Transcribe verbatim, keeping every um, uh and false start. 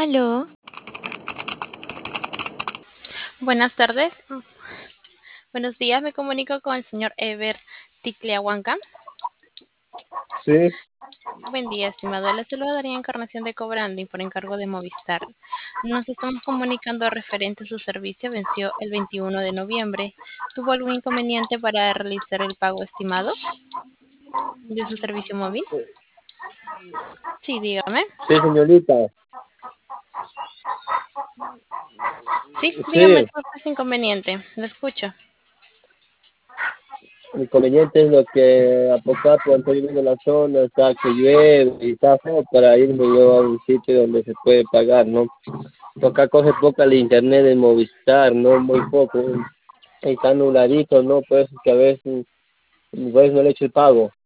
Aló, Buenas tardes. Buenos días. Me comunico con el señor Ever Ticleahuanca. Sí, Buen día, estimado. Le saluda Daría Encarnación de Cobranding por encargo de Movistar. Nos estamos comunicando referente a su servicio. Venció el veintiuno de noviembre. ¿Tuvo algún inconveniente para realizar el pago estimado de su servicio móvil? Sí, dígame. sí, señorita. Sí, dígame Sí, cuál fue su inconveniente. Lo escucho. el inconveniente es lo que a poco a poco estoy viviendo en la zona, está que llueve y está feo para irme yo a un sitio donde se puede pagar, ¿no? Porque acá coge poca el internet de Movistar, ¿no? Muy poco. Está nubladito, ¿no? Pues que a veces, pues no le echo el pago.